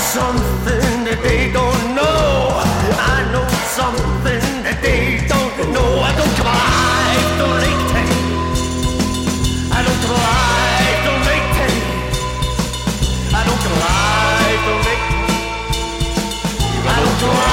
something that they don't know. I know something that they don't know. I don't give a life, don't make take. I don't give a life, don't make take. I don't give a life, don't make. I don't give a